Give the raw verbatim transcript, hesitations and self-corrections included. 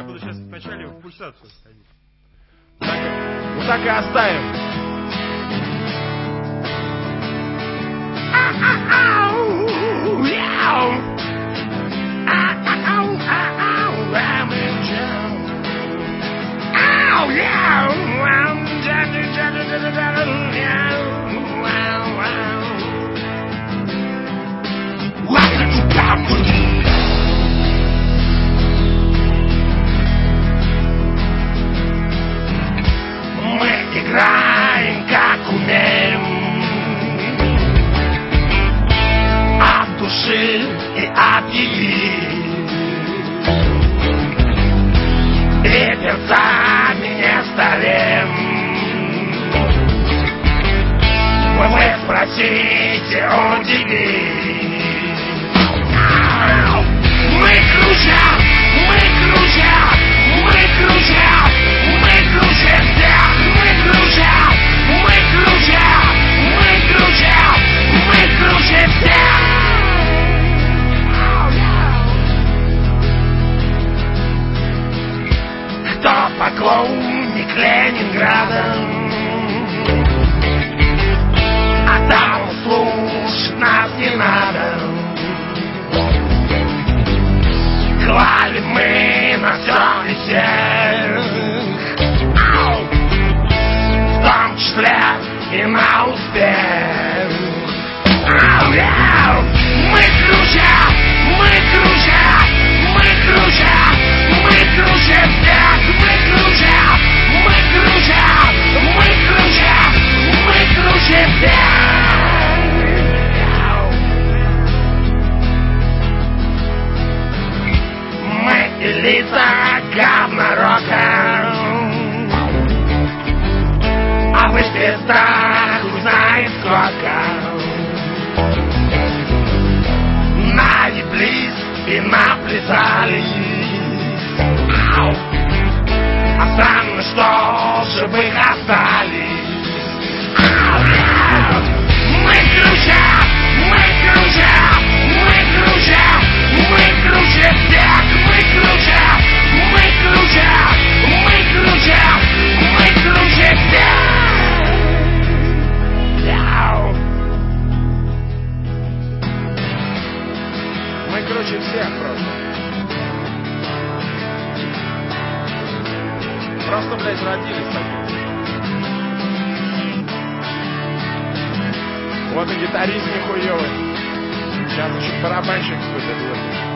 Я буду сейчас вначале в пульсацию ходить. Так, вот так и оставим. Мы играем, как умеем, от души и от еды, и перцами не стареем. Вы спросите у девиц. Мы кружим, мы кружим, мы кружим, мы кружим всех, мы кружим, мы кружим, мы кружим, мы кружим всех. Кто поклонник Ленинграда, а там слушать нас не надо. Клали мы на все и всех, в том числе и на успех. Мы кружим, мы кружим, мы кружим, мы кружим всех, мы кружим, мы кружим, мы кружим, мы кружим всех. Элита говнорока, а вы звезда, хуй знает сколько. Наеблись и наплясались, а странно, что живых остались. Мы кружим, мы кружим, мы кружим, мы кружим всех, мы кружим, мы кружим, мы кружим, мы кружим всех. Мы круче всех просто. Просто, блядь, родились такие. Вот и гитарист нихуёвый. Сейчас еще барабанщик какой-то будет.